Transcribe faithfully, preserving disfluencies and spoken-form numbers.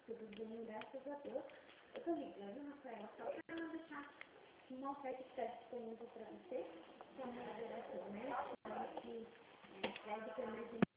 Tudo bem, graças a Deus. Eu tô ligando, Rafael, só pra não deixar uma oferta que está disponível para você, que é uma geração, né? Que é crédito emergencial.